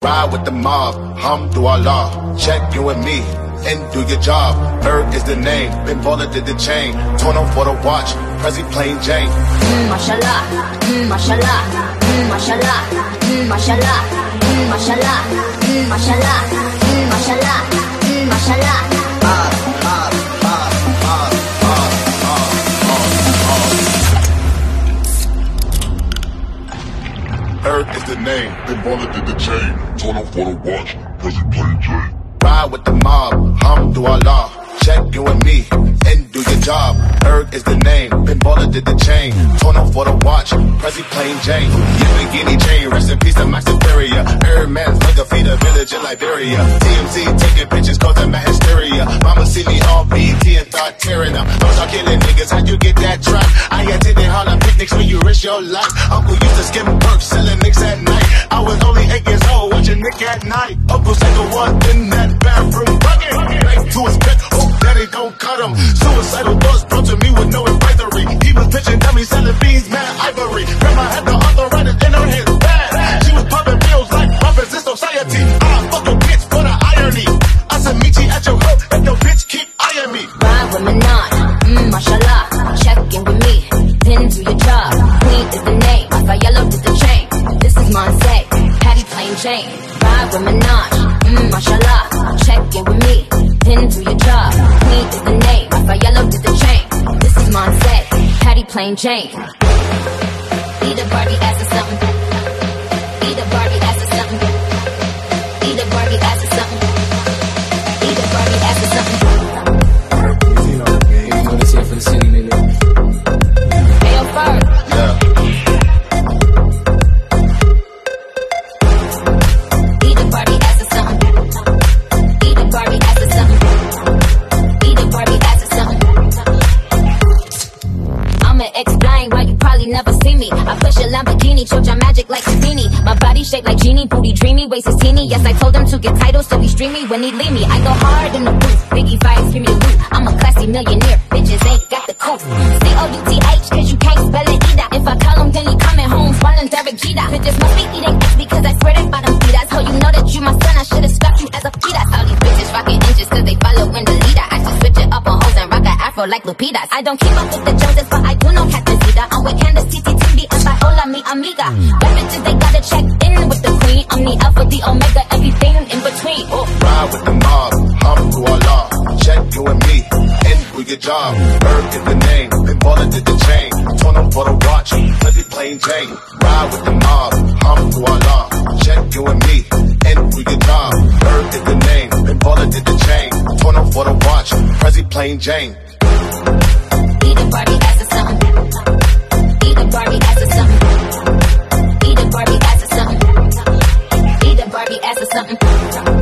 Ride with the mob, Alhamdulillah. Check you and me, and do your job. Bird is the name, been baller did the chain. Torn on for the watch, Prezi plain Jane. Mashallah, mashallah, mashallah, mashallah, mashallah, mashallah, mashallah, mashallah. Earth is the name, been baller did the chain. Torn on for the watch, Prezi plain Jane. Ride with the mob, Alhamdulillah. Check you and me, and do your job. Earth is the name, been baller did the chain. Torn on for the watch, Prezi plain Jane. Yamagini chain, rest in peace to my superior. Man's like a feed a village in Liberia. TMZ taking pictures, causing my hysteria. Mama see me on BET and start tearing up. Don't start killing niggas, how you get that track? I attended Harlem picnics when you risk your life. Uncle used to skim perks, selling nicks at night. I was only 8 years old, watching Nick at night. Uncle said the one in that bathroom bucket. Back to his bed, hope daddy don't cut him. Suicidal thoughts brought to me with no advisory. He was pitching dummies, selling beans, mad ivory. Grandma had the arthritis in her head bad. She was popping pills like rappers in society. I fuck a bitch for the irony. I said meet you at your hood if your bitch keep eyeing me. Ride with Manon, mashallah. Check in with me, then do your job. Queen is the name, Yellow did the chain. This is Monse, Patty plain Jane. Ride with Manon, mashallah. Check in with me, then do your job. Queen is the name, Yellow did the chain. This is Monse, Patty plain Jane. Eat a Barbie ass or something. Eat a Barbie ass or something. Eat a Barbie ass or something. Eat a Barbie ass or something. You know this here for the city, nigga. Hey, yo, Ferg. Yeah. Eat a Barbie ass or something. Eat a Barbie ass or something. Eat a Barbie ass or something. I'ma explain why you probably never see me. I push a Lamborghini, choke your magic like Houdini. My body shaped like genie, booty dreamy, waist is teeny. Yes, I told him to get titles, so he stream me when he leave me. I go hard in the booth, Biggie vibes, give me the loot. I'm a classy millionaire, bitches ain't got the couth. C-O-U-T-H, cause you can't spell it either. If I call him, then he coming home, swallowing Derek Jeter. Bitches must be eating X because I swear they bottom feeders. So you know that you my son, I should've stuck you as a fetus. All these bitches rocking inches cause they following the leader. I just switch it up on hoes and rock an afro like Lupitas. I don't keep up with the Joneses, but I do know Captain Zeta. I'm with Candace, Titi, Timby, and Viola, mi amiga. Bad bitches, they gotta check in with the queen. I'm the alpha, the omega, everything in between. Oh. Ride with the mob, Alhamdulillah. Check you and me, and do your job. Earth is the name, been baller did the chain. Torn on for the watch, Prezi plain Jane. Ride with the mob, Alhamdulillah. Check you and me, and do your job. Earth is the name, been baller did the chain. Torn on for the watch, Prezi plain Jane. Eat a Barbie ass or something. Eat a Barbie ass or something. Eat a Barbie ass or something. Eat a Barbie ass or something.